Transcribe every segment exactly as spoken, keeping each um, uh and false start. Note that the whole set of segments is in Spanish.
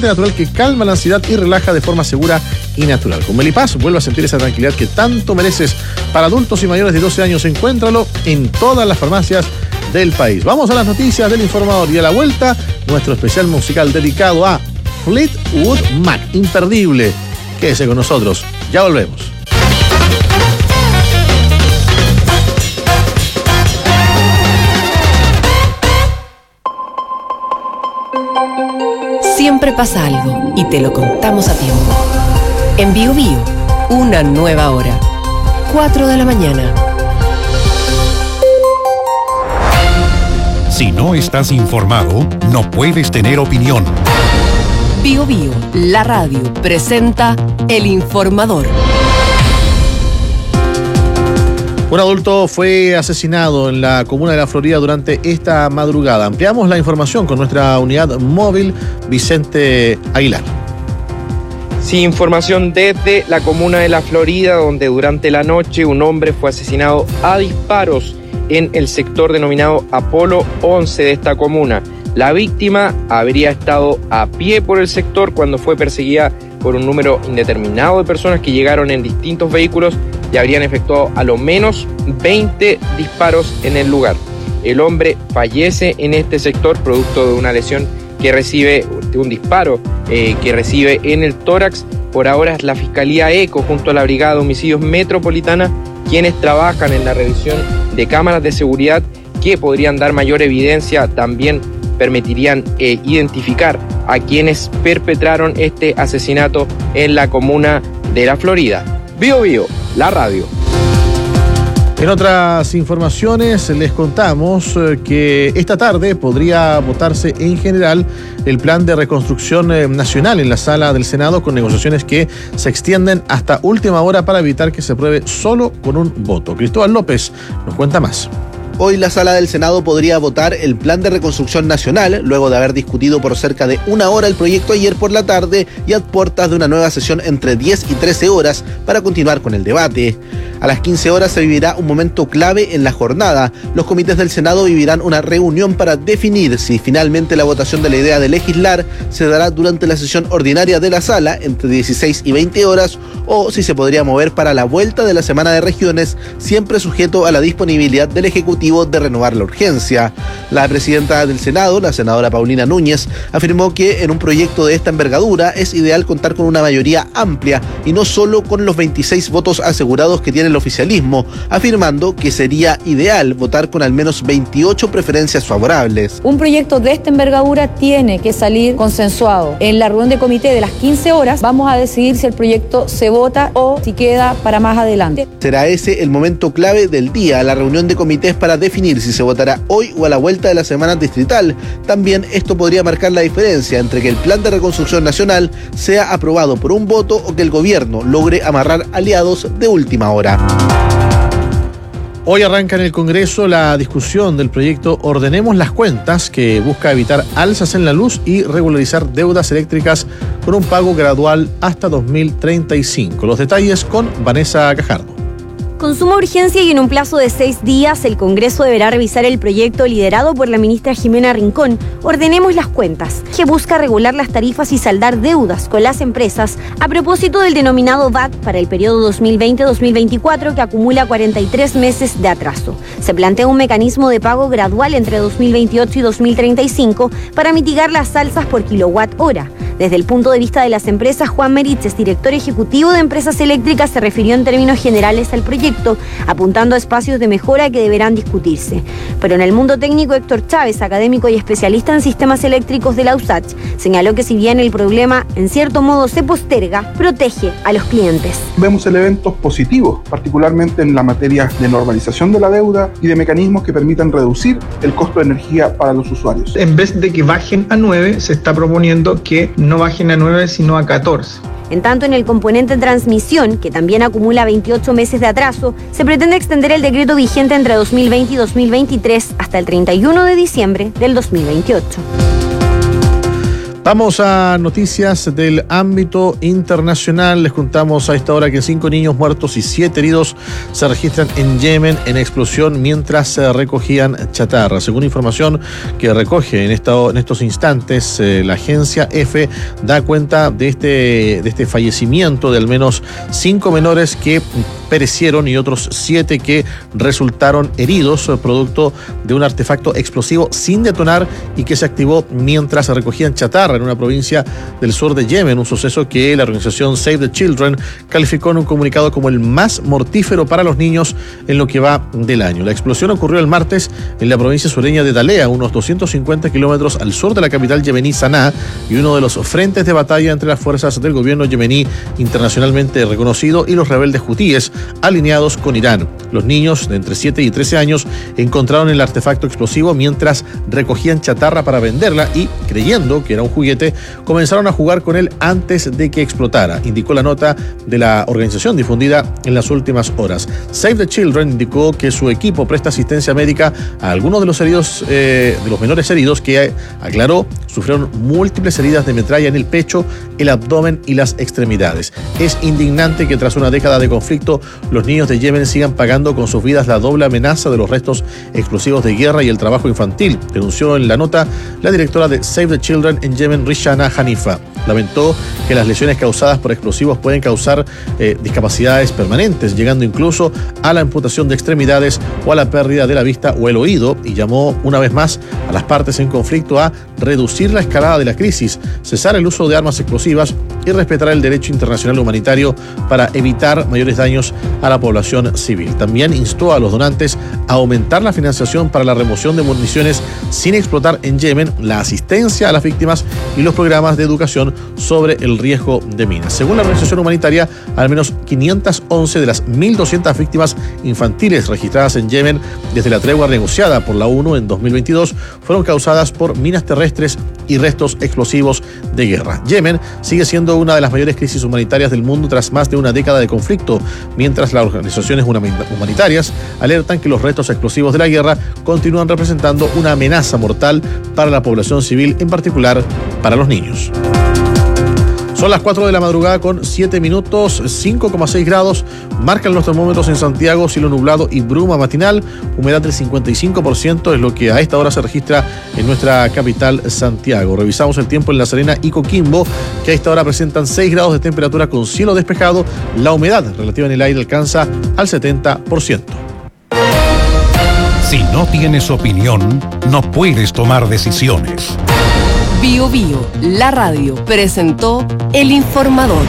refrigerante natural que calma la ansiedad y relaja de forma segura y natural. Con Melipaz vuelve a sentir esa tranquilidad que tanto mereces. Para adultos y mayores de doce años, encuéntralo en todas las farmacias del país. Vamos a las noticias del informador y a la vuelta, nuestro especial musical dedicado a Fleetwood Mac. Imperdible. Quédese con nosotros. Ya volvemos. Siempre pasa algo y te lo contamos a tiempo. En Bio Bio, una nueva hora. cuatro de la mañana. Si no estás informado, no puedes tener opinión. Bio Bio, la radio, presenta El Informador. Un adulto fue asesinado en la comuna de La Florida durante esta madrugada. Ampliamos la información con nuestra unidad móvil, Vicente Aguilar. Sí, información desde la comuna de La Florida, donde durante la noche un hombre fue asesinado a disparos en el sector denominado Apolo once de esta comuna. La víctima habría estado a pie por el sector cuando fue perseguida por un número indeterminado de personas que llegaron en distintos vehículos y habrían efectuado a lo menos veinte disparos en el lugar. El hombre fallece en este sector producto de una lesión que recibe, de un disparo eh, que recibe en el tórax. Por ahora es la Fiscalía ECO junto a la Brigada de Homicidios Metropolitana quienes trabajan en la revisión de cámaras de seguridad que podrían dar mayor evidencia, también permitirían eh, identificar a quienes perpetraron este asesinato en la comuna de La Florida. Bio Bio, la radio. En otras informaciones les contamos que esta tarde podría votarse en general el plan de reconstrucción nacional en la sala del Senado, con negociaciones que se extienden hasta última hora para evitar que se apruebe solo con un voto. Cristóbal López nos cuenta más. Hoy la sala del Senado podría votar el plan de reconstrucción nacional, luego de haber discutido por cerca de una hora el proyecto ayer por la tarde y a puertas de una nueva sesión entre diez y trece horas para continuar con el debate. A las quince horas se vivirá un momento clave en la jornada. Los comités del Senado vivirán una reunión para definir si finalmente la votación de la idea de legislar se dará durante la sesión ordinaria de la sala entre dieciséis y veinte horas o si se podría mover para la vuelta de la semana de regiones, siempre sujeto a la disponibilidad del Ejecutivo de renovar la urgencia. La presidenta del Senado, la senadora Paulina Núñez, afirmó que en un proyecto de esta envergadura es ideal contar con una mayoría amplia y no solo con los veintiséis votos asegurados que tiene el oficialismo, afirmando que sería ideal votar con al menos veintiocho preferencias favorables. Un proyecto de esta envergadura tiene que salir consensuado. En la reunión de comité de las quince horas vamos a decidir si el proyecto se vota o si queda para más adelante. Será ese el momento clave del día, la reunión de comités para definir si se votará hoy o a la vuelta de la semana distrital. También esto podría marcar la diferencia entre que el plan de reconstrucción nacional sea aprobado por un voto o que el gobierno logre amarrar aliados de última hora. Hoy arranca en el Congreso la discusión del proyecto Ordenemos las Cuentas, que busca evitar alzas en la luz y regularizar deudas eléctricas con un pago gradual hasta dos mil treinta y cinco. Los detalles con Vanessa Cajardo. Con suma urgencia y en un plazo de seis días, el Congreso deberá revisar el proyecto liderado por la ministra Jimena Rincón, Ordenemos las Cuentas, que busca regular las tarifas y saldar deudas con las empresas a propósito del denominado V A T para el periodo dos mil veinte a dos mil veinticuatro, que acumula cuarenta y tres meses de atraso. Se plantea un mecanismo de pago gradual entre dos mil veintiocho y dos mil treinta y cinco para mitigar las alzas por kilowatt hora. Desde el punto de vista de las empresas, Juan Meriches, director ejecutivo de Empresas Eléctricas, se refirió en términos generales al proyecto, apuntando a espacios de mejora que deberán discutirse. Pero en el mundo técnico, Héctor Chávez, académico y especialista en sistemas eléctricos de la U S A C H, señaló que si bien el problema en cierto modo se posterga, protege a los clientes. Vemos elementos positivos, particularmente en la materia de normalización de la deuda y de mecanismos que permitan reducir el costo de energía para los usuarios. En vez de que bajen a nueve, se está proponiendo que no bajen a nueve, sino a catorce. En tanto, en el componente transmisión, que también acumula veintiocho meses de atraso, se pretende extender el decreto vigente entre dos mil veinte y dos mil veintitrés hasta el treinta y uno de diciembre del dos mil veintiocho. Vamos a noticias del ámbito internacional. Les contamos a esta hora que cinco niños muertos y siete heridos se registran en Yemen en explosión mientras se recogían chatarra. Según información que recoge en, esta, en estos instantes, eh, la agencia EFE da cuenta de este, de este fallecimiento de al menos cinco menores que perecieron y otros siete que resultaron heridos producto de un artefacto explosivo sin detonar y que se activó mientras se recogían chatarra en una provincia del sur de Yemen, un suceso que la organización Save the Children calificó en un comunicado como el más mortífero para los niños en lo que va del año. La explosión ocurrió el martes en la provincia sureña de Dalea, unos doscientos cincuenta kilómetros al sur de la capital yemení Sanaa, y uno de los frentes de batalla entre las fuerzas del gobierno yemení internacionalmente reconocido y los rebeldes hutíes alineados con Irán. Los niños de entre siete y trece años encontraron el artefacto explosivo mientras recogían chatarra para venderla y, creyendo que era un juguete, comenzaron a jugar con él antes de que explotara, indicó la nota de la organización difundida en las últimas horas. Save the Children indicó que su equipo presta asistencia médica a algunos de los heridos, eh, de los menores heridos que, aclaró, sufrieron múltiples heridas de metralla en el pecho, el abdomen y las extremidades. Es indignante que tras una década de conflicto los niños de Yemen sigan pagando con sus vidas la doble amenaza de los restos explosivos de guerra y el trabajo infantil, denunció en la nota la directora de Save the Children en Yemen, Rishana Hanifa. Lamentó que las lesiones causadas por explosivos pueden causar eh, discapacidades permanentes, llegando incluso a la amputación de extremidades o a la pérdida de la vista o el oído, y llamó una vez más a las partes en conflicto a reducir la escalada de la crisis, cesar el uso de armas explosivas y respetar el derecho internacional humanitario para evitar mayores daños a la población civil. También instó a los donantes a aumentar la financiación para la remoción de municiones sin explotar en Yemen, la asistencia a las víctimas y los programas de educación sobre el riesgo de minas. Según la organización humanitaria, al menos quinientas once de las mil doscientas víctimas infantiles registradas en Yemen desde la tregua negociada por la ONU en dos mil veintidós fueron causadas por minas terrestres y restos explosivos de guerra. Yemen sigue siendo una de las mayores crisis humanitarias del mundo tras más de una década de conflicto, mientras las organizaciones humanitarias alertan que los restos explosivos de la guerra continúan representando una amenaza mortal para la población civil, en particular para los niños. Son las cuatro de la madrugada con siete minutos, cinco coma seis grados, marcan los termómetros en Santiago, cielo nublado y bruma matinal, humedad del cincuenta y cinco por ciento es lo que a esta hora se registra en nuestra capital Santiago. Revisamos el tiempo en La Serena y Coquimbo, que a esta hora presentan seis grados de temperatura con cielo despejado, la humedad relativa en el aire alcanza al setenta por ciento. Si no tienes opinión, no puedes tomar decisiones. Bio Bio, la radio, presentó El Informador.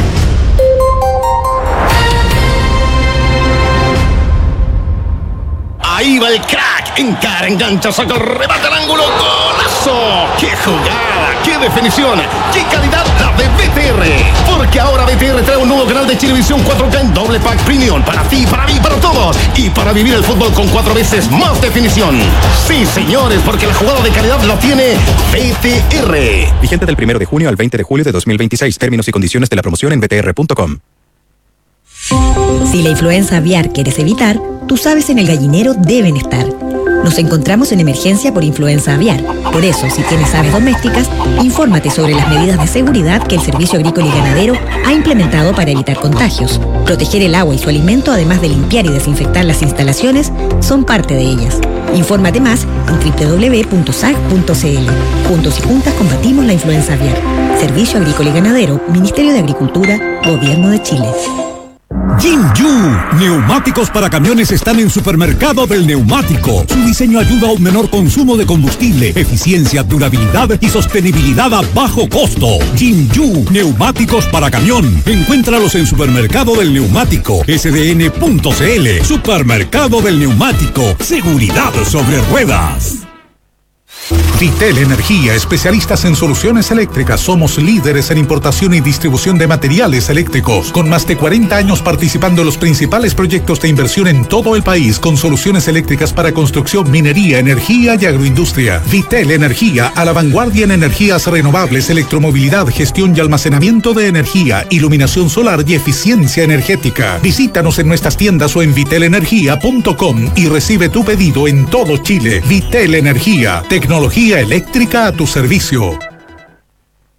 Ahí va el crack, encara, engancha, saca el remate al ángulo, ¡golazo! ¡Qué jugada! ¡Qué definición! ¡Qué calidad la de B T R! Porque ahora B T R trae un nuevo canal de Chilevisión cuatro K en doble pack premium para ti, para mí, para todos, y para vivir el fútbol con cuatro veces más definición. Sí, señores, porque la jugada de calidad la tiene B T R. Vigente del primero de junio al veinte de julio de dos mil veintiséis. Términos y condiciones de la promoción en b t r punto com. Si la influenza aviar quieres evitar, tus aves en el gallinero deben estar. Nos encontramos en emergencia por influenza aviar. Por eso, si tienes aves domésticas, infórmate sobre las medidas de seguridad que el Servicio Agrícola y Ganadero ha implementado para evitar contagios. Proteger el agua y su alimento, además de limpiar y desinfectar las instalaciones, son parte de ellas. Infórmate más en doble u doble u doble u punto s a g punto c l. Juntos y juntas combatimos la influenza aviar. Servicio Agrícola y Ganadero, Ministerio de Agricultura, Gobierno de Chile. Jinju, neumáticos para camiones están en Supermercado del Neumático. Su diseño ayuda a un menor consumo de combustible, eficiencia, durabilidad y sostenibilidad a bajo costo. Jinju, neumáticos para camión. Encuéntralos en Supermercado del Neumático, s d n punto c l. Supermercado del Neumático, seguridad sobre ruedas. Vitel Energía, especialistas en soluciones eléctricas. Somos líderes en importación y distribución de materiales eléctricos, con más de cuarenta años participando en los principales proyectos de inversión en todo el país, con soluciones eléctricas para construcción, minería, energía y agroindustria. Vitel Energía, a la vanguardia en energías renovables, electromovilidad, gestión y almacenamiento de energía, iluminación solar y eficiencia energética. Visítanos en nuestras tiendas o en vitel energía punto com y recibe tu pedido en todo Chile. Vitel Energía, tecnología eléctrica a tu servicio.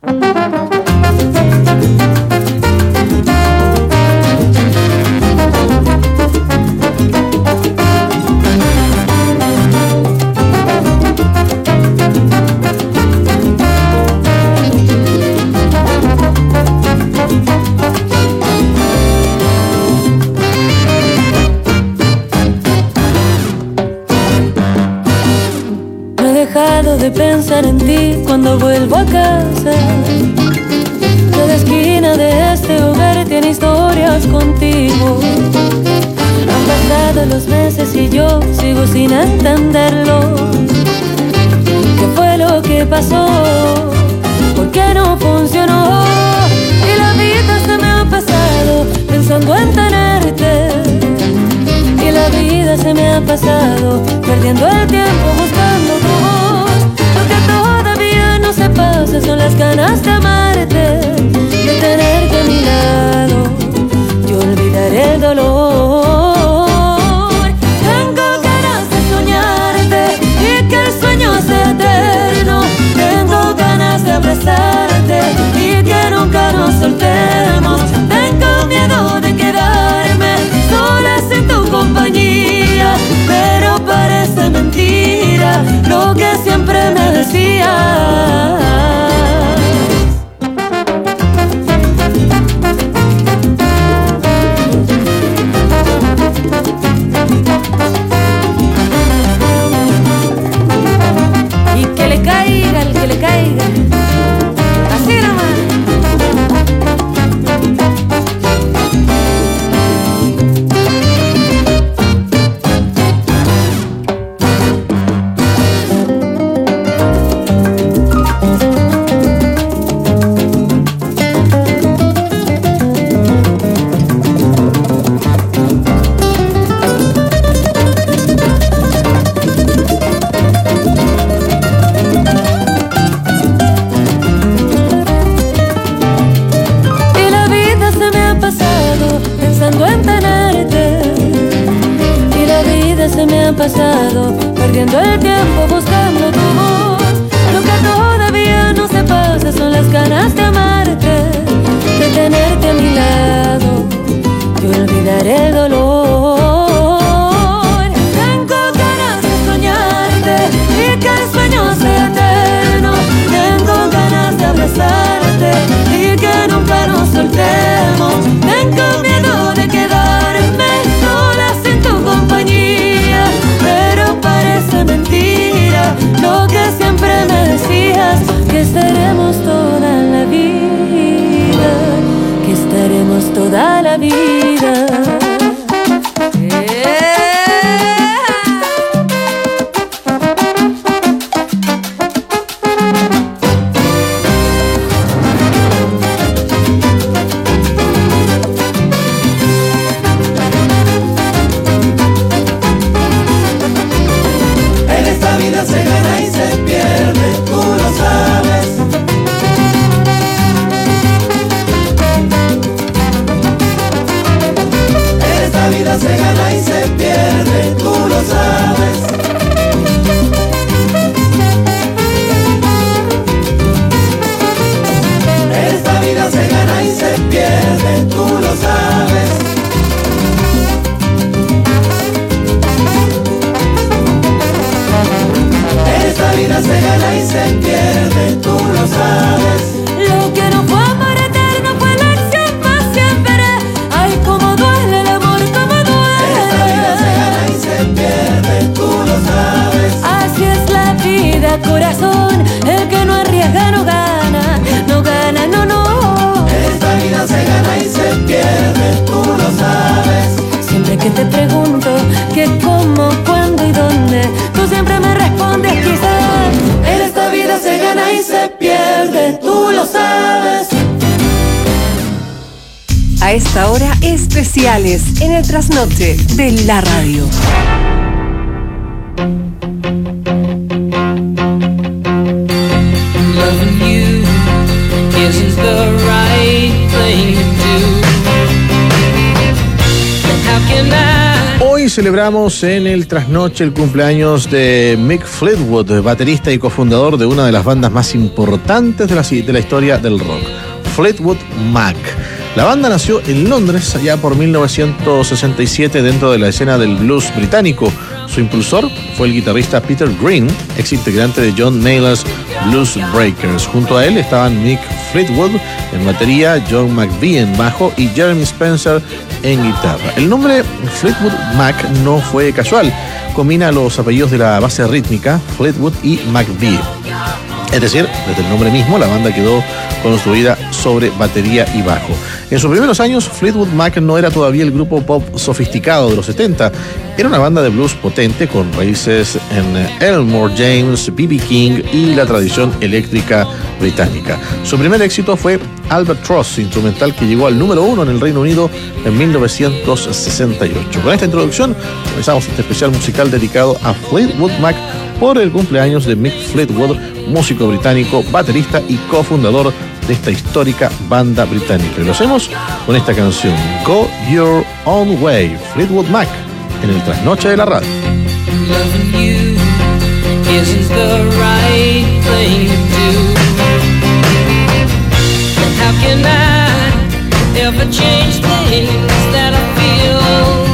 De pensar en ti cuando vuelvo a casa. Cada esquina de este hogar tiene historias contigo. Han pasado los meses y yo sigo sin entenderlo. ¿Qué fue lo que pasó? ¿Por qué no funcionó? Y la vida se me ha pasado pensando en tenerte. Y la vida se me ha pasado perdiendo el tiempo buscando tu voz. Lo que todavía no se pasa son las ganas de amarte, de tenerte a mi lado. Yo olvidaré el dolor. Tengo ganas de soñarte y que el sueño sea eterno. Tengo ganas de abrazarte y que nunca nos soltemos. Tengo miedo de quedarme sola sin tu compañía, pero parece mentira lo que siempre me decías. Y que le caiga el que le caiga, así nomás. Pasado, perdiendo el tiempo buscando tu voz. Lo que todavía no se pasa son las ganas de amarte, de tenerte a mi lado. Yo olvidaré el dolor. Tengo ganas de soñarte y que el sueño sea eterno. Tengo ganas de abrazarte y que nunca nos soltemos. Tengo miedo de quedarme sola sin tu compañía, pero parece mentira lo que siempre me decías, que estaremos toda la vida, que estaremos toda la vida. Yeah. Se gana y se pierde, tú lo sabes. En esta vida se gana y se pierde, tú lo sabes. En esta vida se gana y se pierde, tú lo sabes. Esta vida se gana y se pierde, tú lo sabes. Lo que no fue amor eterno fue la acción para siempre. Ay, cómo duele el amor, cómo duele. Esta vida se gana y se pierde, tú lo sabes. Así es la vida, corazón. El que no arriesga no gana, no gana, no, no. Esta vida se gana y se pierde, tú lo sabes. Siempre que te pregunto qué, cómo, cuándo y dónde, tú siempre me respondes quizás. En esta vida se gana y se pierde, tú lo sabes. A esta hora, especiales en el trasnoche de la radio. Loving you isn't the right thing to do. How can I Hoy celebramos en el trasnoche el cumpleaños de Mick Fleetwood, baterista y cofundador de una de las bandas más importantes de la, de la historia del rock, Fleetwood Mac. La banda nació en Londres allá por mil novecientos sesenta y siete dentro de la escena del blues británico. Su impulsor fue el guitarrista Peter Green, ex integrante de John Mayall's Blues Breakers. Junto a él estaban Mick Fleetwood en batería, John McVie en bajo y Jeremy Spencer en guitarra. El nombre Fleetwood Mac no fue casual, combina los apellidos de la base rítmica Fleetwood y McVie. Es decir, desde el nombre mismo, la banda quedó construida sobre batería y bajo. En sus primeros años, Fleetwood Mac no era todavía el grupo pop sofisticado de los setenta. Era una banda de blues potente con raíces en Elmore James, B B King y la tradición eléctrica británica. Su primer éxito fue Albatross, instrumental que llegó al número uno en el Reino Unido en mil novecientos sesenta y ocho. Con esta introducción, comenzamos este especial musical dedicado a Fleetwood Mac por el cumpleaños de Mick Fleetwood, músico británico, baterista y cofundador de esta histórica banda británica. Y lo hacemos con esta canción, Go Your Own Way, Fleetwood Mac, en el trasnoche de la radio. Loving you isn't the right thing to do. How can I ever change things that I feel?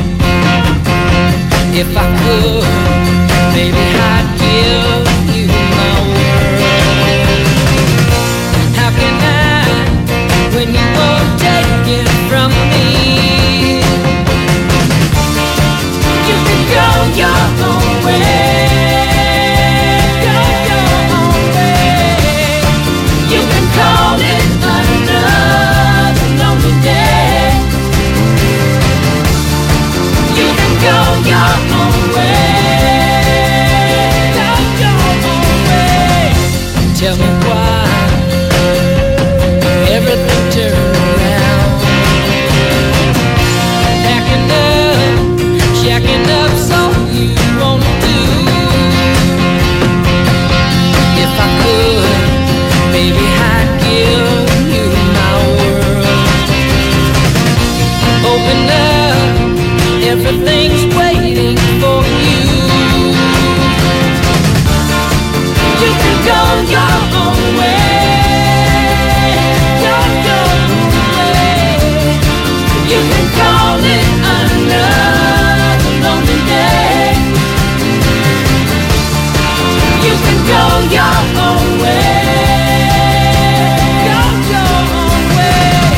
If I could, maybe I'd give you my world. How can I, when you won't take it from me? You can go your own way. Go your own way. You can call it another lonely day. You can go your own way. Go your own way. Tell me why everything turned around. Packing up, shacking up's all you wanna do. If I could, maybe I'd give you my world. Open up, everything's waiting for you. You can go your own way. Go your own way. You can call it another lonely day. You can go your own way. Go your own way.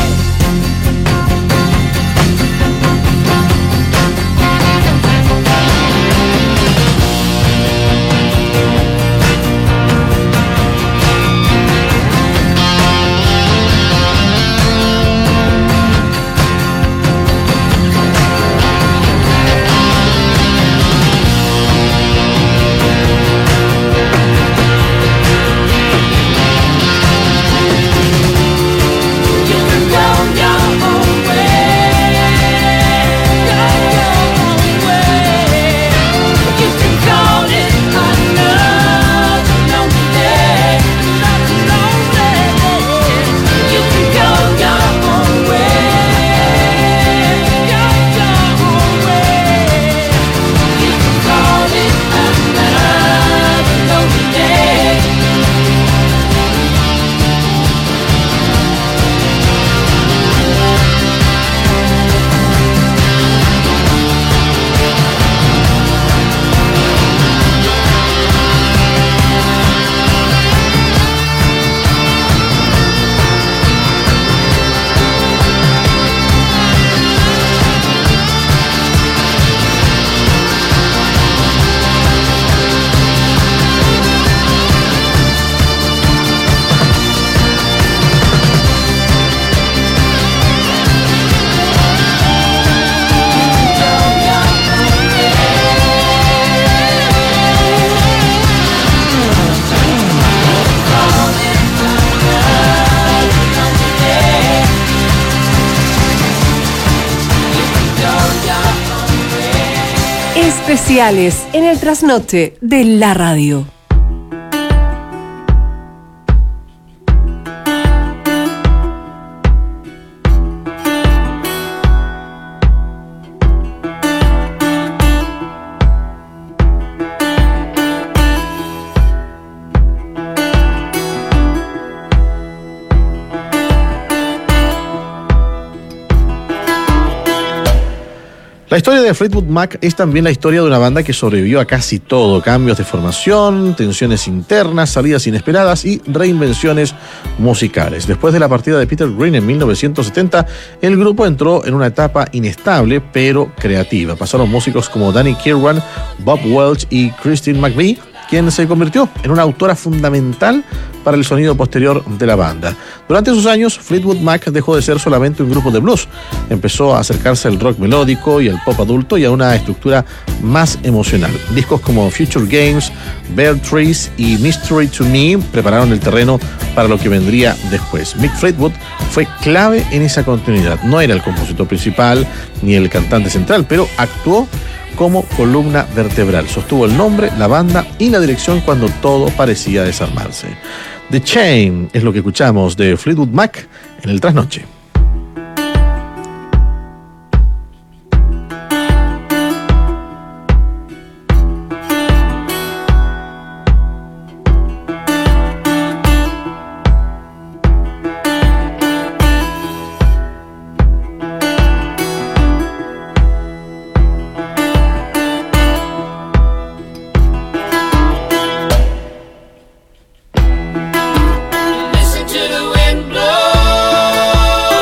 Especiales en el trasnoche de la radio. La historia de Fleetwood Mac es también la historia de una banda que sobrevivió a casi todo: cambios de formación, tensiones internas, salidas inesperadas y reinvenciones musicales. Después de la partida de Peter Green en mil novecientos setenta, el grupo entró en una etapa inestable pero creativa. Pasaron músicos como Danny Kirwan, Bob Welch y Christine McVie, quien se convirtió en una autora fundamental para el sonido posterior de la banda. Durante esos años, Fleetwood Mac dejó de ser solamente un grupo de blues. Empezó a acercarse al rock melódico y al pop adulto y a una estructura más emocional. Discos como Future Games, Bear Trees y Mystery to Me prepararon el terreno para lo que vendría después. Mick Fleetwood fue clave en esa continuidad. No era el compositor principal ni el cantante central, pero actuó como columna vertebral. Sostuvo el nombre, la banda y la dirección cuando todo parecía desarmarse. The Chain es lo que escuchamos de Fleetwood Mac en el Trasnoche. Listen to the wind blow.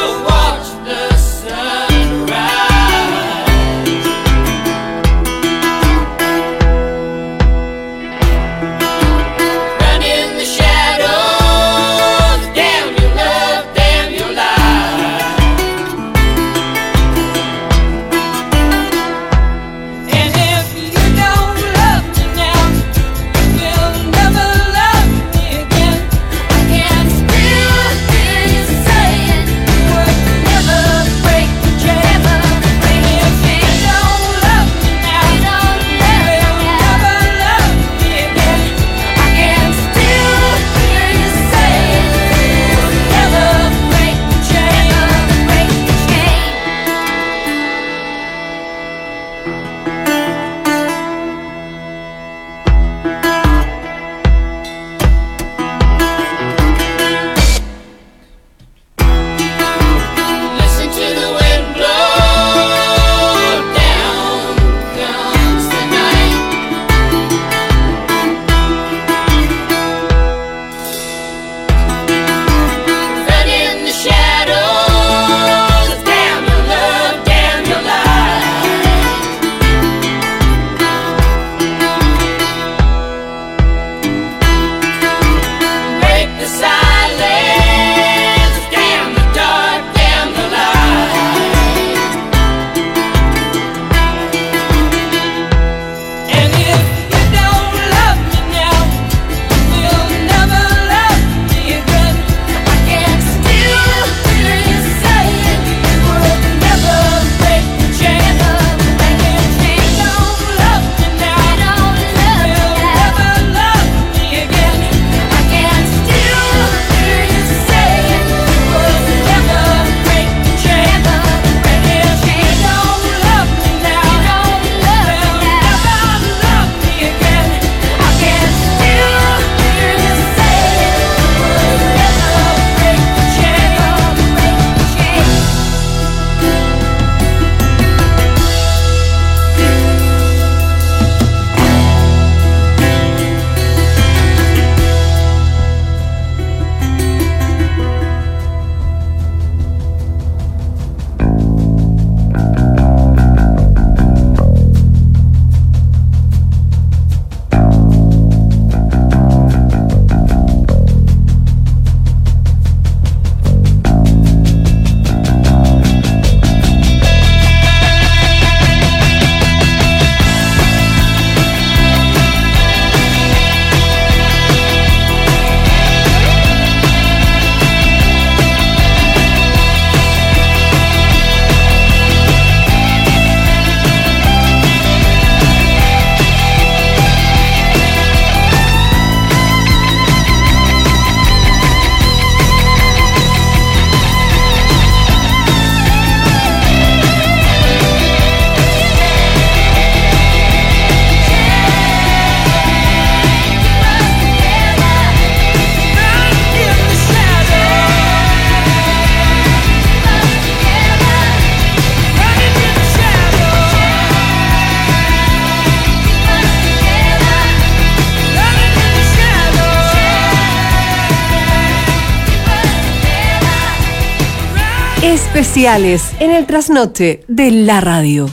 Especiales en el trasnoche de la radio.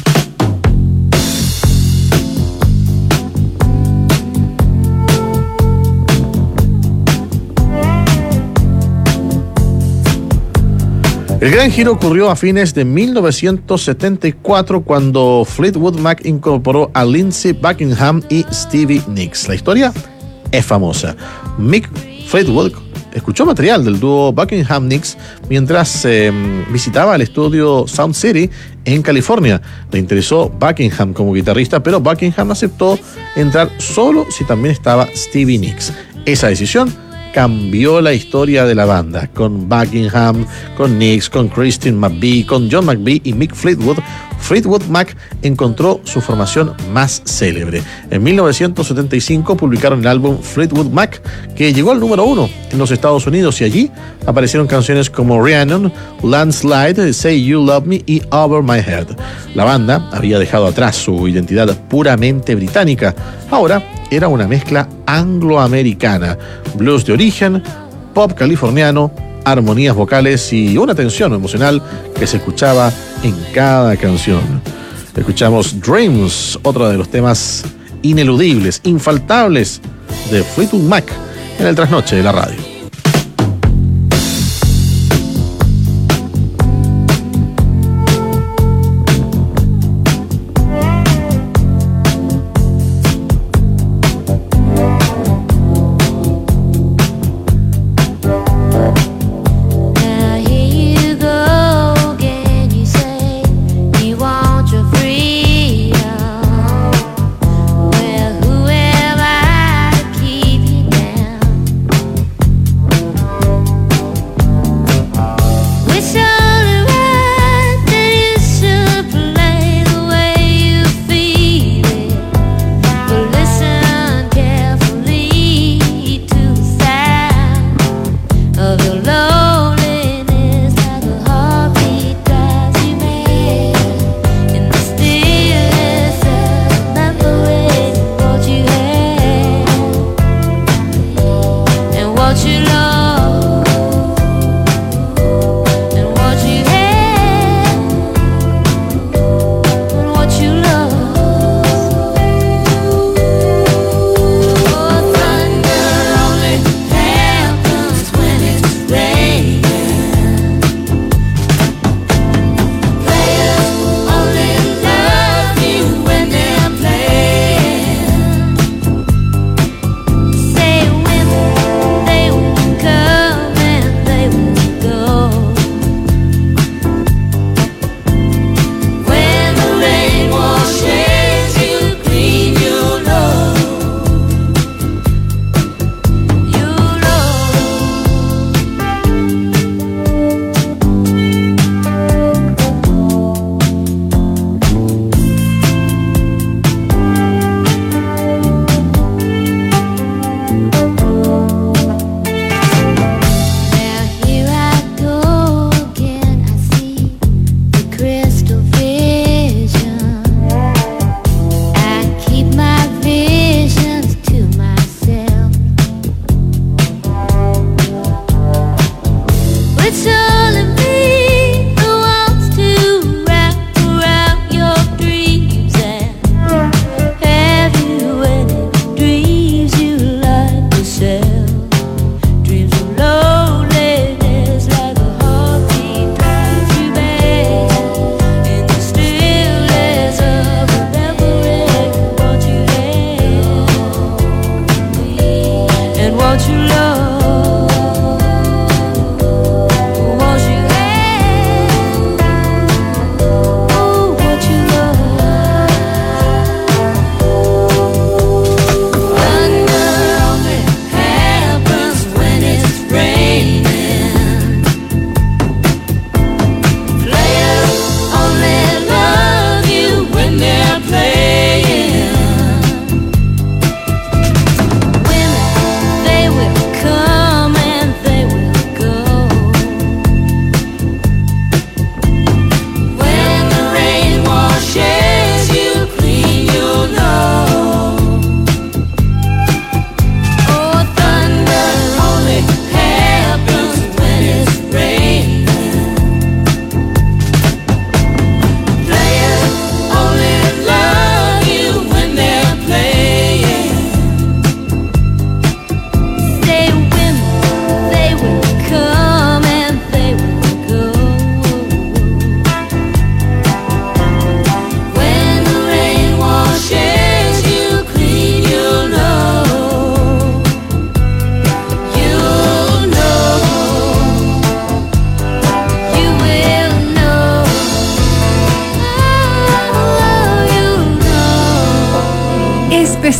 El gran giro ocurrió a fines de mil novecientos setenta y cuatro cuando Fleetwood Mac incorporó a Lindsey Buckingham y Stevie Nicks. La historia es famosa. Mick Fleetwood escuchó material del dúo Buckingham-Nicks mientras eh, visitaba el estudio Sound City en California. Le interesó Buckingham como guitarrista, pero Buckingham aceptó entrar solo si también estaba Stevie Nicks. Esa decisión cambió la historia de la banda. Con Buckingham, con Nicks, con Christine McVie, con John McVie y Mick Fleetwood, Fleetwood Mac encontró su formación más célebre. En mil novecientos setenta y cinco publicaron el álbum Fleetwood Mac, que llegó al número uno en los Estados Unidos, y allí aparecieron canciones como Rhiannon, Landslide, Say You Love Me y Over My Head. La banda había dejado atrás su identidad puramente británica. Ahora era una mezcla angloamericana, blues de origen, pop californiano, armonías vocales y una tensión emocional que se escuchaba en cada canción. Escuchamos Dreams, otro de los temas ineludibles, infaltables de Fleetwood Mac en el trasnoche de la radio.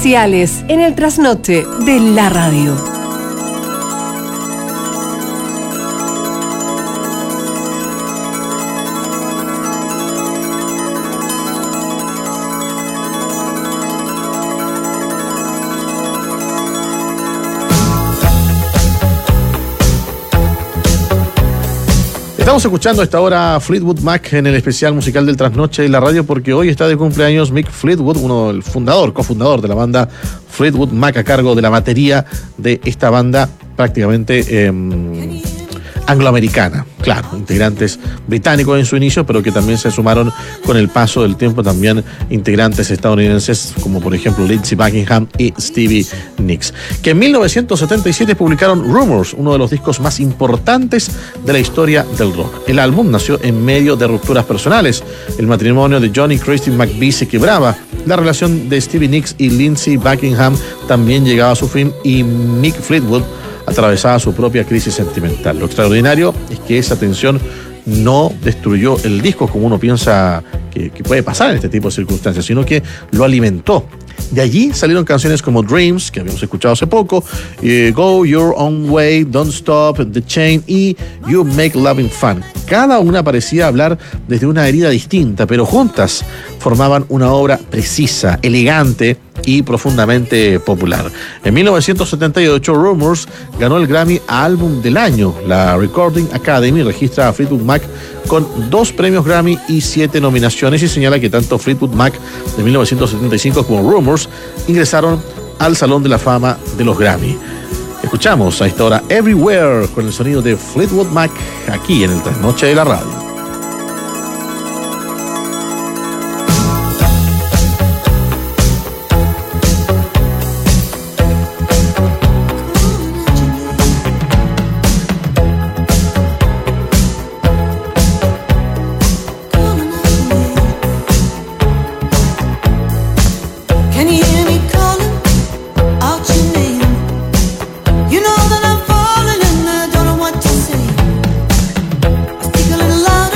especiales en el trasnoche de la radio. Estamos escuchando a esta hora Fleetwood Mac en el especial musical del Trasnoche y la radio, porque hoy está de cumpleaños Mick Fleetwood, uno el fundador, cofundador de la banda Fleetwood Mac, a cargo de la batería de esta banda prácticamente eh, angloamericana. Claro, integrantes británicos en su inicio, pero que también se sumaron con el paso del tiempo también integrantes estadounidenses, como por ejemplo Lindsey Buckingham y Stevie Nicks, que en mil novecientos setenta y siete publicaron Rumors, uno de los discos más importantes de la historia del rock. El álbum nació en medio de rupturas personales. El matrimonio de John y Christine McVie se quebraba. La relación de Stevie Nicks y Lindsey Buckingham también llegaba a su fin, y Mick Fleetwood atravesaba su propia crisis sentimental. Lo extraordinario es que esa tensión no destruyó el disco, como uno piensa que, que puede pasar en este tipo de circunstancias, sino que lo alimentó. De allí salieron canciones como Dreams, que habíamos escuchado hace poco, eh, Go Your Own Way, Don't Stop, The Chain y You Make Loving Fun. Cada una parecía hablar desde una herida distinta, pero juntas formaban una obra precisa, elegante y profundamente popular. En mil novecientos setenta y ocho, Rumors ganó el Grammy a Álbum del Año. La Recording Academy registra a Fleetwood Mac con dos premios Grammy y siete nominaciones, y señala que tanto Fleetwood Mac de mil novecientos setenta y cinco como Rumors ingresaron al Salón de la Fama de los Grammy. Escuchamos a esta hora Everywhere con el sonido de Fleetwood Mac aquí en el Trasnoche de la Radio. Love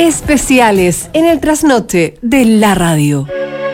especiales en el trasnoche de la radio.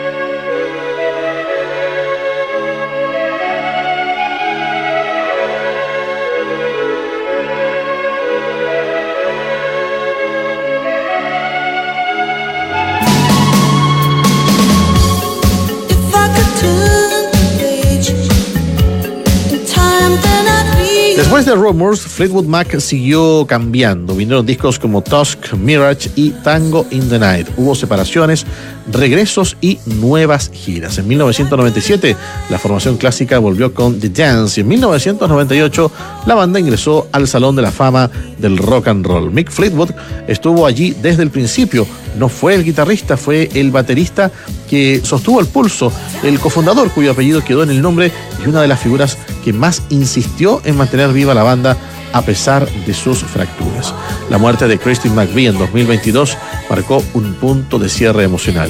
Después de Rumors, Fleetwood Mac siguió cambiando. Vinieron discos como Tusk, Mirage y Tango in the Night. Hubo separaciones, regresos y nuevas giras. En mil novecientos noventa y siete, la formación clásica volvió con The Dance. Y en mil novecientos noventa y ocho, la banda ingresó al Salón de la Fama del Rock and Roll. Mick Fleetwood estuvo allí desde el principio. No fue el guitarrista, fue el baterista que sostuvo el pulso, el cofundador cuyo apellido quedó en el nombre y una de las figuras que más insistió en mantener viva la banda a pesar de sus fracturas. La muerte de Christine McVie en dos mil veintidós marcó un punto de cierre emocional.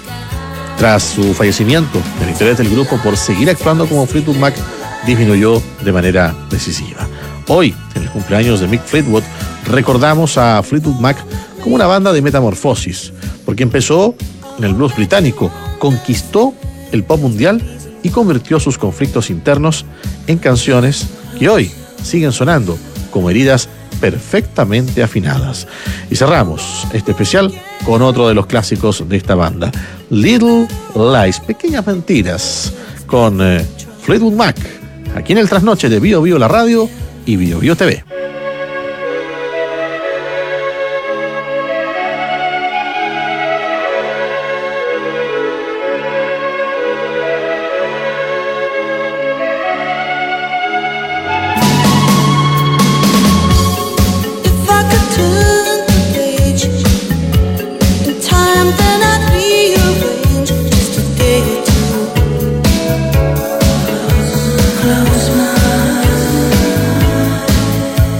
Tras su fallecimiento, el interés del grupo por seguir actuando como Fleetwood Mac disminuyó de manera decisiva. Hoy, en el cumpleaños de Mick Fleetwood, recordamos a Fleetwood Mac como una banda de metamorfosis, porque empezó en el blues británico, conquistó el pop mundial y convirtió sus conflictos internos en canciones que hoy siguen sonando como heridas perfectamente afinadas. Y cerramos este especial con otro de los clásicos de esta banda, Little Lies, Pequeñas Mentiras, con eh, Fleetwood Mac, aquí en el Trasnoche de Bio Bio la Radio y Bio Bio T V. Close my eyes.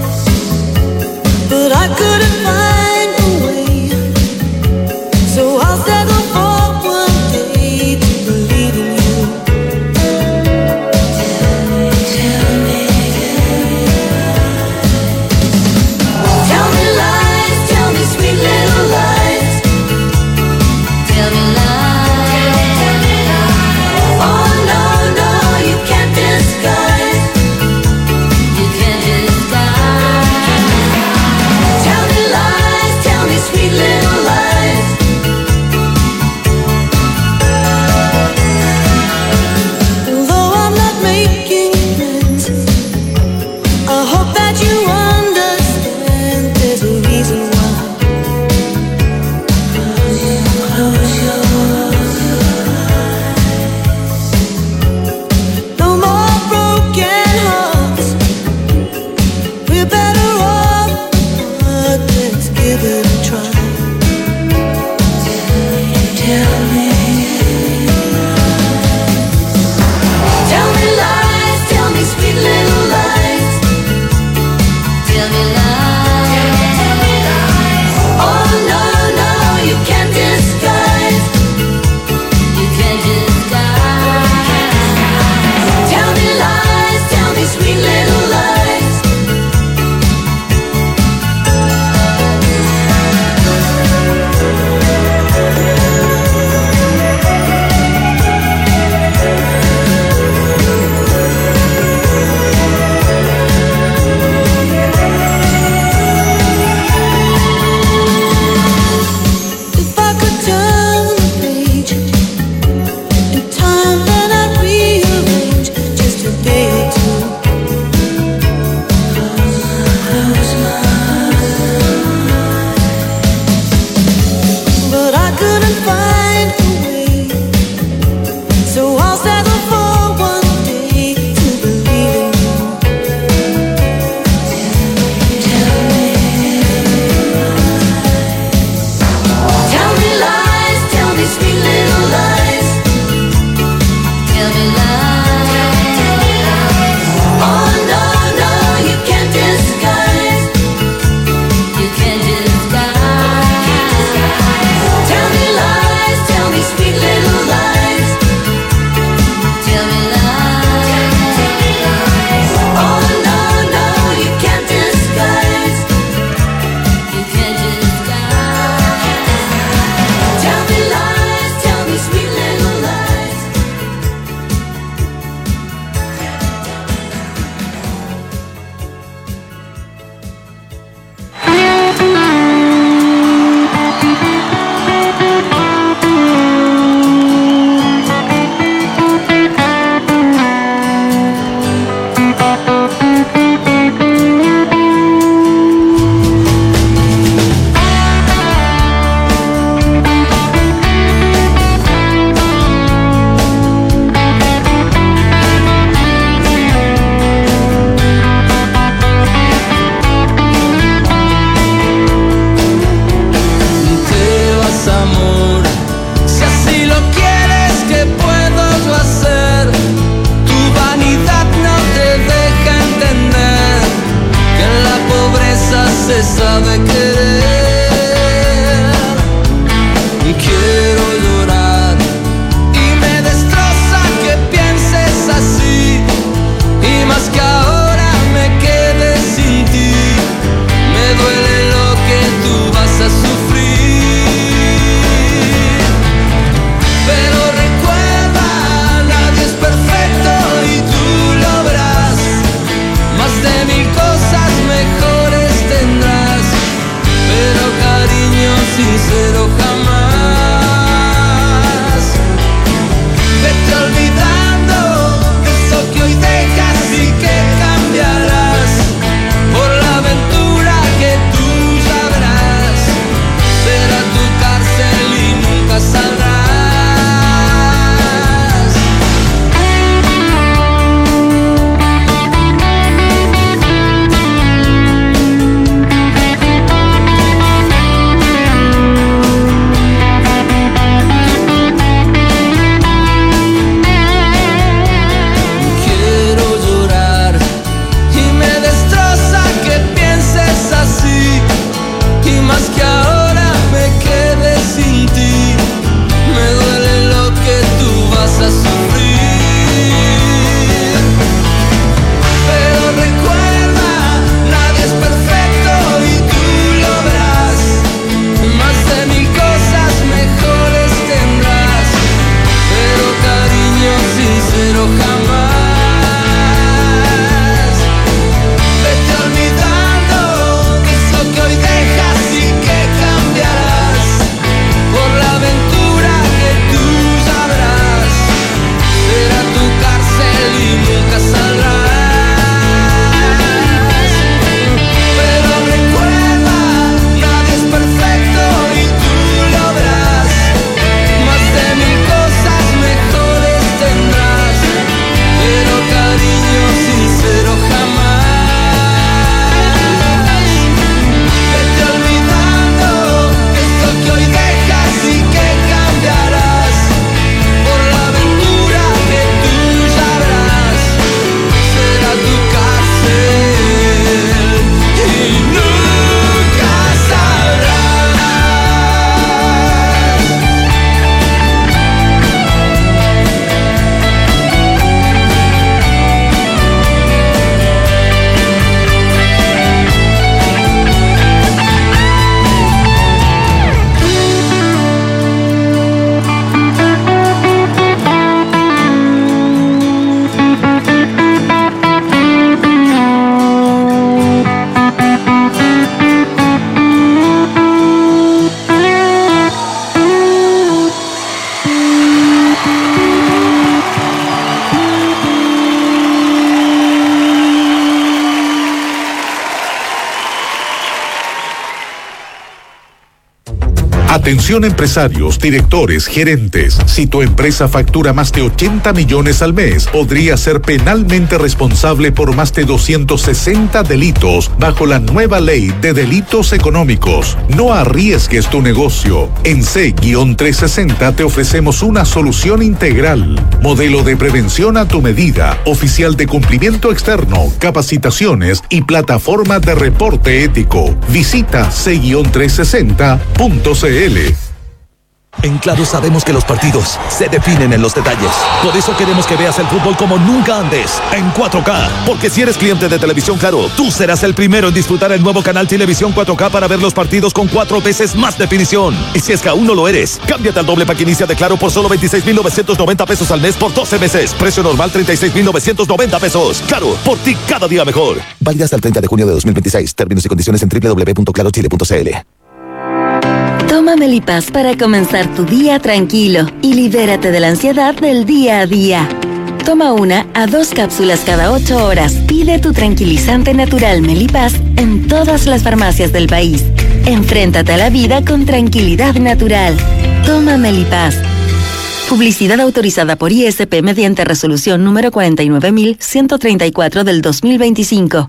Atención empresarios, directores, gerentes. Si tu empresa factura más de ochenta millones al mes, podría ser penalmente responsable por más de doscientos sesenta delitos bajo la nueva ley de delitos económicos. No arriesgues tu negocio. En C trescientos sesenta te ofrecemos una solución integral. Modelo de prevención a tu medida, oficial de cumplimiento externo, capacitaciones y plataforma de reporte ético. Visita C trescientos sesenta punto c l. En Claro sabemos que los partidos se definen en los detalles. Por eso queremos que veas el fútbol como nunca antes, en cuatro K. Porque si eres cliente de Televisión Claro, tú serás el primero en disfrutar el nuevo canal Televisión cuatro K para ver los partidos con cuatro veces más definición. Y si es que aún no lo eres, cámbiate al doble pack inicia de Claro por solo veintiséis mil novecientos noventa pesos al mes por doce meses. Precio normal treinta y seis mil novecientos noventa pesos. Claro, por ti cada día mejor. Válida hasta el treinta de junio de dos mil veintiséis. Términos y condiciones en doble u doble u doble u punto claro chile punto c l. Toma Melipaz para comenzar tu día tranquilo y libérate de la ansiedad del día a día. Toma una a dos cápsulas cada ocho horas. Pide tu tranquilizante natural Melipaz en todas las farmacias del país. Enfréntate a la vida con tranquilidad natural. Toma Melipaz. Publicidad autorizada por I S P mediante resolución número cuarenta y nueve mil ciento treinta y cuatro del dos mil veinticinco.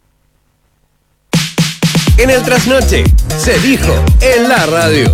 En el trasnoche, se dijo en la radio.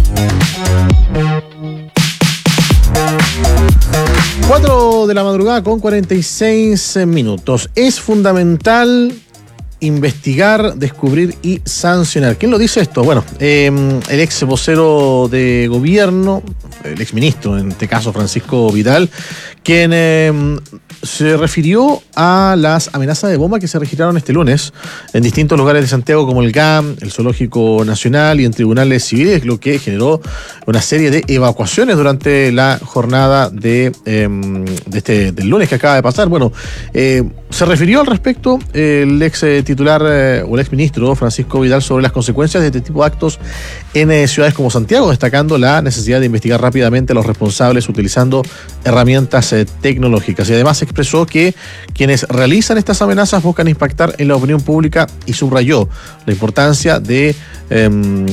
cuatro de la madrugada con cuarenta y seis minutos. Es fundamental investigar, descubrir y sancionar. ¿Quién lo dice esto? Bueno, eh, el ex vocero de gobierno, el ex ministro, en este caso Francisco Vidal, quien eh, se refirió a las amenazas de bomba que se registraron este lunes en distintos lugares de Santiago como el G A M, el Zoológico Nacional y en tribunales civiles, lo que generó una serie de evacuaciones durante la jornada de, eh, de este, del lunes que acaba de pasar. Bueno, eh, se refirió al respecto el ex titular eh, o el ex ministro Francisco Vidal sobre las consecuencias de este tipo de actos en eh, ciudades como Santiago, destacando la necesidad de investigar rápidamente a los responsables utilizando herramientas eh, tecnológicas. Y además expresó que quienes realizan estas amenazas buscan impactar en la opinión pública y subrayó la importancia de eh,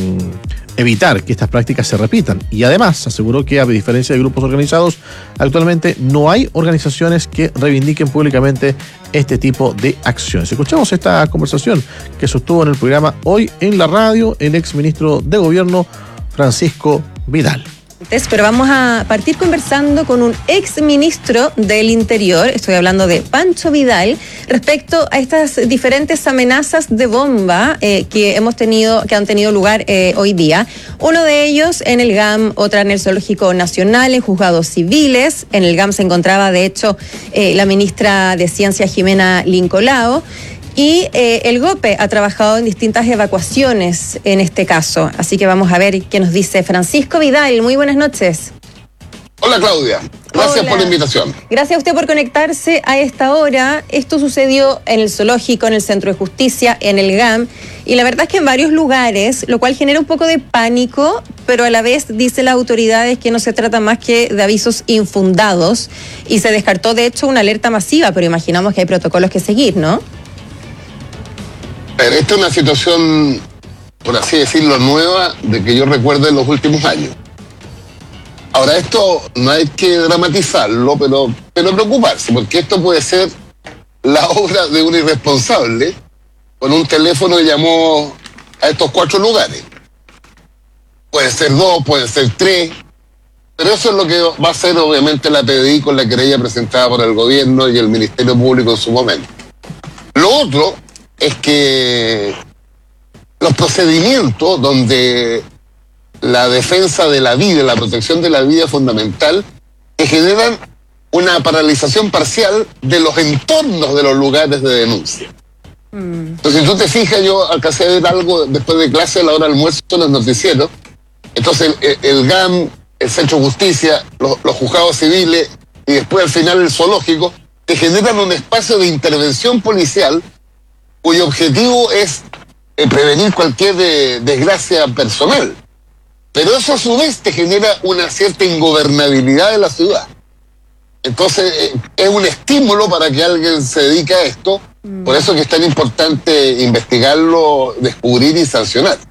evitar que estas prácticas se repitan. Y además aseguró que, a diferencia de grupos organizados, actualmente no hay organizaciones que reivindiquen públicamente este tipo de acciones. Escuchamos esta conversación que sostuvo en el programa Hoy en la Radio el ex ministro de Gobierno Francisco Vidal. Pero vamos a partir conversando con un ex ministro del Interior, estoy hablando de Pancho Vidal, respecto a estas diferentes amenazas de bomba eh, que hemos tenido, que han tenido lugar eh, hoy día. Uno de ellos en el G A M, otra en el Zoológico Nacional, en juzgados civiles. En el G A M se encontraba, de hecho, eh, la ministra de Ciencia, Jimena Lincolao. Y eh, el G O P E ha trabajado en distintas evacuaciones en este caso. Así que vamos a ver qué nos dice Francisco Vidal. Muy buenas noches. Hola, Claudia. Gracias Hola. por la invitación. Gracias a usted por conectarse a esta hora. Esto sucedió en el Zoológico, en el Centro de Justicia, en el G A M. Y la verdad es que en varios lugares, lo cual genera un poco de pánico, pero a la vez dicen las autoridades que no se trata más que de avisos infundados. Y se descartó, de hecho, una alerta masiva, pero imaginamos que hay protocolos que seguir, ¿no? Esta es una situación, por así decirlo, nueva de que yo recuerdo en los últimos años. Ahora, esto no hay que dramatizarlo, pero, pero preocuparse, porque esto puede ser la obra de un irresponsable con un teléfono que llamó a estos cuatro lugares. Puede ser dos, puede ser tres, pero eso es lo que va a hacer obviamente la P D I con la querella presentada por el gobierno y el Ministerio Público en su momento. Lo otro es que los procedimientos donde la defensa de la vida, la protección de la vida es fundamental, que generan una paralización parcial de los entornos de los lugares de denuncia. Mm. Entonces, si tú te fijas, yo alcancé a ver algo después de clase a la hora del almuerzo en los noticieros. Entonces, el, el G A M, el Centro de Justicia, los, los juzgados civiles y después al final el zoológico, te generan un espacio de intervención policial cuyo objetivo es eh, prevenir cualquier de, desgracia personal. Pero eso a su vez te genera una cierta ingobernabilidad de la ciudad. Entonces eh, es un estímulo para que alguien se dedique a esto. Mm. Por eso que es tan importante investigarlo, descubrir y sancionar.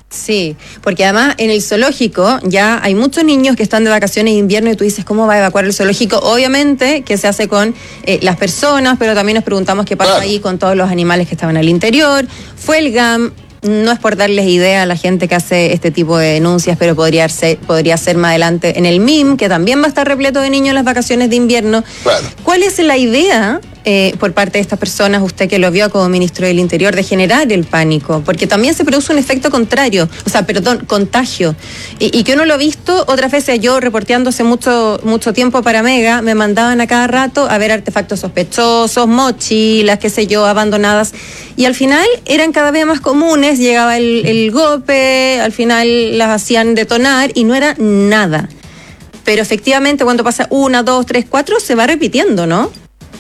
Sí, porque además en el zoológico ya hay muchos niños que están de vacaciones de invierno y tú dices, ¿cómo va a evacuar el zoológico? Obviamente que se hace con eh, las personas, pero también nos preguntamos qué pasa claro. ahí con todos los animales que estaban al interior. Fue el G A M, no es por darles idea a la gente que hace este tipo de denuncias, pero podría ser, podría ser más adelante en el M I M, que también va a estar repleto de niños en las vacaciones de invierno. Claro. ¿Cuál es la idea eh, por parte de estas personas, usted que lo vio como ministro del Interior, de generar el pánico? Porque también se produce un efecto contrario, o sea, perdón, contagio. Y, y que uno lo ha visto otras veces. Yo reporteando hace mucho, mucho tiempo para Mega, me mandaban a cada rato a ver artefactos sospechosos, mochilas, qué sé yo, abandonadas. Y al final eran cada vez más comunes, llegaba el, el golpe, al final las hacían detonar y no era nada. Pero efectivamente cuando pasa una, dos, tres, cuatro, se va repitiendo, ¿no?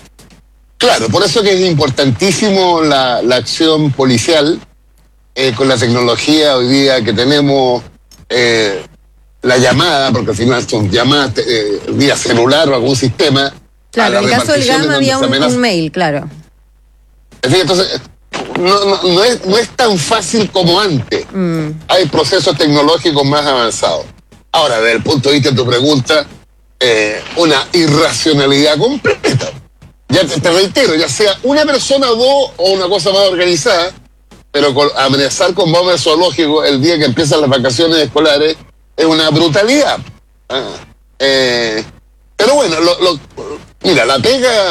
Claro, por eso que es importantísimo la, la acción policial eh, con la tecnología hoy día que tenemos, eh, la llamada, porque al final son llamadas eh, vía celular o algún sistema. Claro, en el caso del G A M había un, un mail, claro. Entonces, no, no, no, es, no es tan fácil como antes. Mm. Hay procesos tecnológicos más avanzados. Ahora, desde el punto de vista de tu pregunta, eh, una irracionalidad completa. Ya te, te reitero, ya sea una persona o dos o una cosa más organizada, pero con, amenazar con bombas zoológicos el día que empiezan las vacaciones escolares es una brutalidad. Ah, eh, pero bueno, lo, lo, mira, la pega,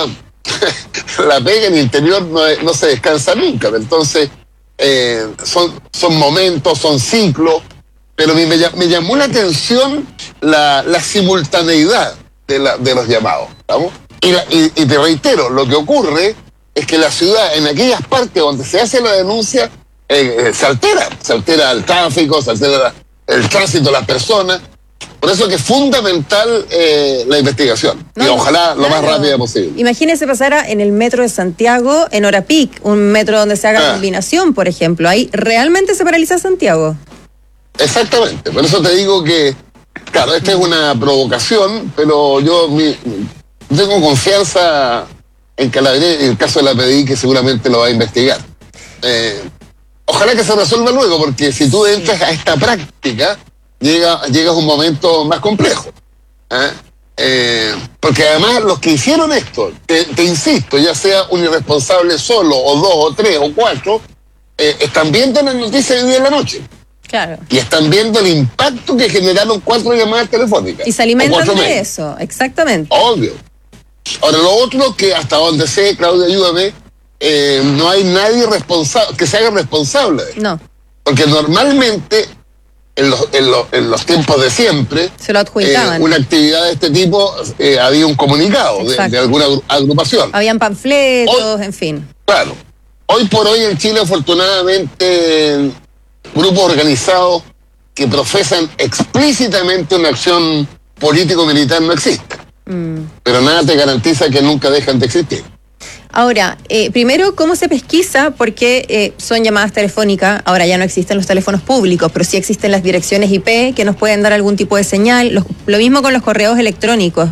la pega en el interior no, no se descansa nunca. Entonces, eh, son, son momentos, son ciclos, pero me, me llamó la atención la, la simultaneidad de, la, de los llamados, ¿estamos? Y, la, y, y te reitero, lo que ocurre es que la ciudad, en aquellas partes donde se hace la denuncia, eh, eh, se altera, se altera el tráfico, se altera el tránsito de las personas. Por eso que es fundamental eh, la investigación, no, y ojalá claro. lo más rápida posible. Imagínese pasara en el metro de Santiago, en hora pic, un metro donde se haga ah. combinación, por ejemplo. Ahí realmente se paraliza Santiago. Exactamente, por eso te digo que, claro, esta es una provocación, pero yo mi, tengo confianza en Calabria, en el caso de la P D I, que seguramente lo va a investigar. Eh, ojalá que se resuelva luego, porque si tú entras a esta práctica, llega llegas a un momento más complejo. ¿eh? Eh, porque además los que hicieron esto, te, te insisto, ya sea un irresponsable solo, o dos, o tres, o cuatro, eh, están viendo las noticias de día en la noche. Claro. Y están viendo el impacto que generaron cuatro llamadas telefónicas. Y se alimentan de eso, exactamente. Obvio. Ahora, lo otro que hasta donde sé, Claudia, ayúdame, eh, no hay nadie responsable que se haga responsable. No. Porque normalmente, en los, en los, en los tiempos de siempre, se lo adjudicaban. Eh, una actividad de este tipo, eh, había un comunicado de, de alguna agrupación. Habían panfletos, hoy, en fin. Claro. Hoy por hoy en Chile, afortunadamente, grupos organizados que profesan explícitamente una acción político-militar no existen. Mm. Pero nada te garantiza que nunca dejan de existir. Ahora, eh, primero, ¿cómo se pesquisa? Porque eh, son llamadas telefónicas, ahora ya no existen los teléfonos públicos, pero sí existen las direcciones I P que nos pueden dar algún tipo de señal. Los, lo mismo con los correos electrónicos.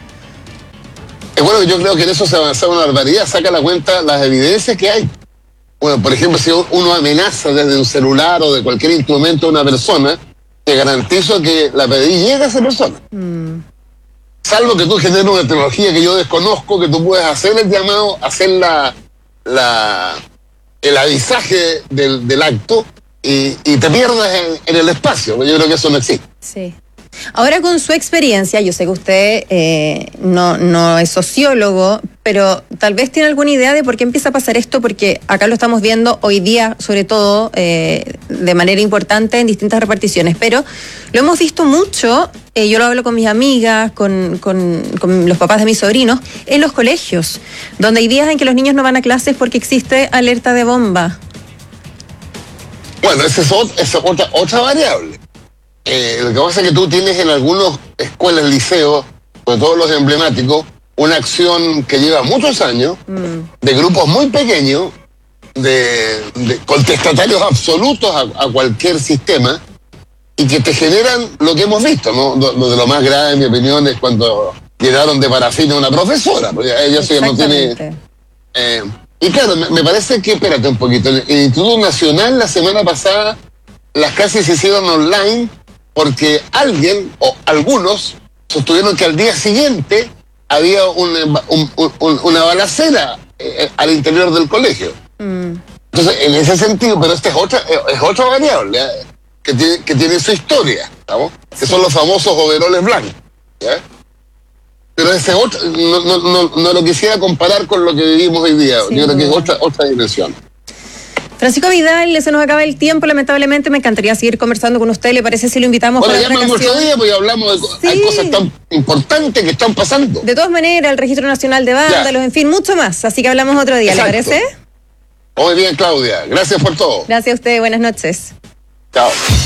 Es bueno, yo creo que en eso se ha avanzado una barbaridad. Saca la cuenta las evidencias que hay. Bueno, por ejemplo, si uno amenaza desde un celular o de cualquier instrumento a una persona, te garantizo que la P D I llega a esa persona. Mm. Salvo que tú generes una tecnología que yo desconozco, que tú puedes hacer el llamado, hacer la, la el avisaje del, del acto y, y te pierdas en, en el espacio. Yo creo que eso no existe. Sí. Ahora, con su experiencia, yo sé que usted eh, no, no es sociólogo, pero tal vez tiene alguna idea de por qué empieza a pasar esto, porque acá lo estamos viendo hoy día, sobre todo, eh, de manera importante en distintas reparticiones, pero lo hemos visto mucho, eh, yo lo hablo con mis amigas, con, con, con los papás de mis sobrinos, en los colegios, donde hay días en que los niños no van a clases porque existe alerta de bomba. Bueno, esa es otra, esa es otra, otra variable. Eh, lo que pasa es que tú tienes en algunas escuelas, liceos, sobre todo los emblemáticos, una acción que lleva muchos años, mm. de grupos muy pequeños, de, de contestatarios absolutos a, a cualquier sistema, y que te generan lo que hemos visto, ¿no? Lo de lo más grave, en mi opinión, es cuando llegaron de parafina a una profesora, porque ella ya no tiene... Eh, y claro, me, me parece que, espérate un poquito, el, el Instituto Nacional la semana pasada las clases se hicieron online porque alguien o algunos sostuvieron que al día siguiente había un, un, un, una balacera eh, al interior del colegio. Mm. Entonces, en ese sentido, pero esta es otra, es otra variable ¿eh? que, tiene, que tiene su historia, ¿estamos? Que son los famosos overoles blancos. ¿ya? Pero ese otro, no, no, no, no lo quisiera comparar con lo que vivimos hoy día. Sí, Yo creo que es otra, otra dimensión. Francisco Vidal, se nos acaba el tiempo, lamentablemente. Me encantaría seguir conversando con usted. ¿Le parece si lo invitamos bueno, para otra ocasión? Bueno, otro día porque hablamos de sí. hay cosas tan importantes que están pasando. De todas maneras, el Registro Nacional de Vándalos, ya. en fin, mucho más. Así que hablamos otro día, Exacto. ¿le parece? Muy bien, Claudia. Gracias por todo. Gracias a usted. Buenas noches. Chao.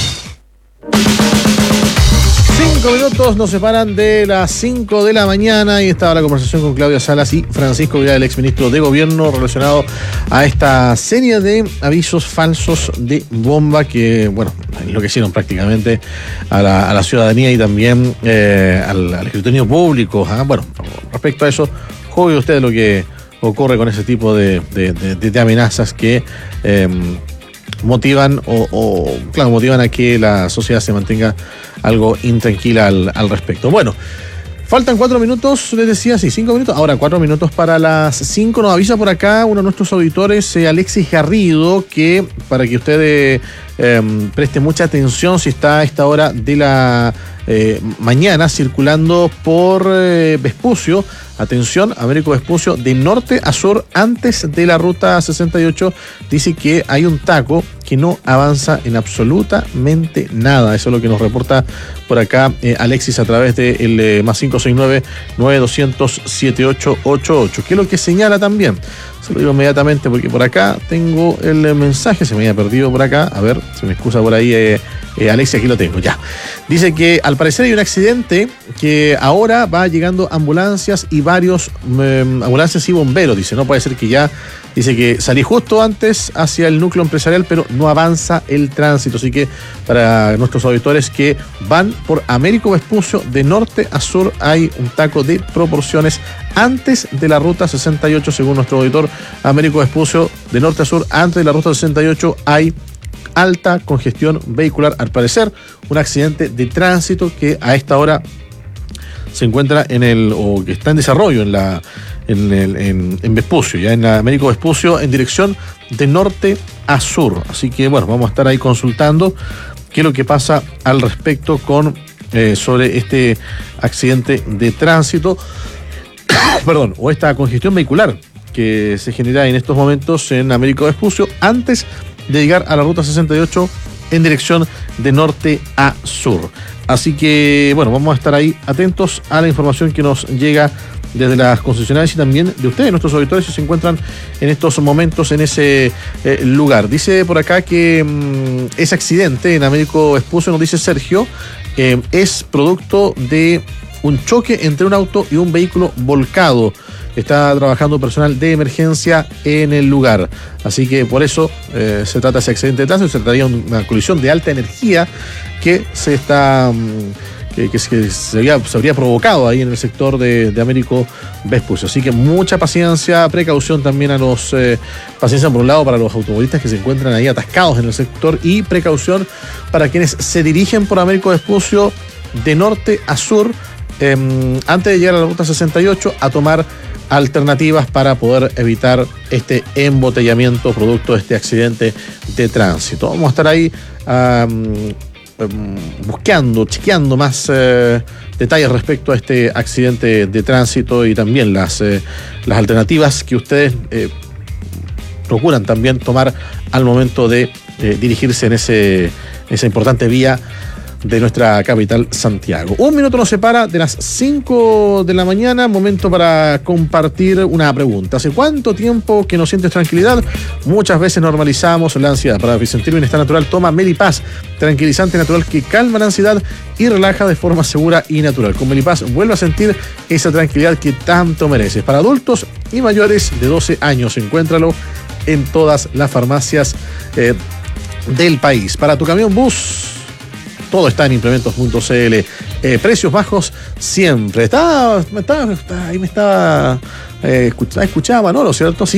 Cinco minutos nos separan de las cinco de la mañana y estaba la conversación con Claudia Salas y Francisco Vidal, el exministro de Gobierno, relacionado a esta serie de avisos falsos de bomba que, bueno, enloquecieron prácticamente a la, a la ciudadanía y también eh, al, al escrutinio público. ¿eh? Bueno, respecto a eso, juzgue usted lo que ocurre con ese tipo de, de, de, de amenazas que eh, motivan o, o, claro, motivan a que la sociedad se mantenga algo intranquila al, al respecto. Bueno, faltan cuatro minutos, les decía, sí, cinco minutos, ahora cuatro minutos para las cinco. Nos avisa por acá uno de nuestros auditores, eh, Alexis Garrido, que para que usted eh, eh, preste mucha atención si está a esta hora de la eh, mañana circulando por eh, Vespucio. Atención, Américo Vespucio, de norte a sur, antes de la ruta sesenta y ocho, dice que hay un taco que no avanza en absolutamente nada. Eso es lo que nos reporta por acá eh, Alexis a través del de, eh, más cinco seis nueve, nueve dos cero cero, siete ocho ocho ocho. Que es lo que señala también. Se lo digo inmediatamente porque por acá tengo el mensaje, se me había perdido por acá. A ver, se me excusa por ahí eh, eh, Alexis, aquí lo tengo, ya. Dice que al parecer hay un accidente que ahora va llegando ambulancias y varios eh, ambulancias y bomberos. Dice, no puede ser que ya, dice que salí justo antes hacia el núcleo empresarial, pero no avanza el tránsito. Así que para nuestros auditores que van por Américo Vespucio, de norte a sur hay un taco de proporciones antes de la ruta sesenta y ocho, según nuestro auditor Américo Vespucio, de norte a sur, antes de la ruta sesenta y ocho hay alta congestión vehicular. Al parecer, un accidente de tránsito que a esta hora se encuentra en el, o que está en desarrollo en la, en el, en, en Vespucio, ya en la Américo Vespucio, en dirección de norte a sur. Así que bueno, vamos a estar ahí consultando qué es lo que pasa al respecto con eh, sobre este accidente de tránsito, perdón, o esta congestión vehicular que se genera en estos momentos en Américo Vespucio antes de llegar a la ruta sesenta y ocho en dirección de norte a sur. Así que, bueno, vamos a estar ahí atentos a la información que nos llega desde las concesionarias y también de ustedes, nuestros auditores, que se encuentran en estos momentos en ese eh, lugar. Dice por acá que mmm, ese accidente en Américo Vespucio, nos dice Sergio, eh, es producto de un choque entre un auto y un vehículo volcado. Está trabajando personal de emergencia en el lugar. Así que por eso eh, se trata de ese accidente de tránsito. Se trataría de una colisión de alta energía que se está que, que, que se, había, se habría provocado ahí en el sector de, de Américo Vespucio. Así que mucha paciencia, precaución también a los eh, paciencia por un lado para los automovilistas que se encuentran ahí atascados en el sector y precaución para quienes se dirigen por Américo Vespucio de norte a sur eh, antes de llegar a la ruta sesenta y ocho a tomar alternativas para poder evitar este embotellamiento producto de este accidente de tránsito. Vamos a estar ahí um, um, buscando, chequeando más eh, detalles respecto a este accidente de tránsito y también las, eh, las alternativas que ustedes eh, procuran también tomar al momento de eh, dirigirse en ese, esa importante vía de nuestra capital, Santiago. Un minuto nos separa de las cinco de la mañana, momento para compartir una pregunta. ¿Hace cuánto tiempo que no sientes tranquilidad? Muchas veces normalizamos la ansiedad. Para sentir bienestar natural, toma Melipaz, tranquilizante natural que calma la ansiedad y relaja de forma segura y natural. Con Melipaz vuelve a sentir esa tranquilidad que tanto mereces. Para adultos y mayores de doce años, encuéntralo en todas las farmacias eh, del país. Para tu camión bus, todo está en implementos punto c l. Eh, precios bajos siempre. Estaba, estaba, ahí me estaba, eh, escuchaba, escuchaba Manolo, ¿cierto? Sí.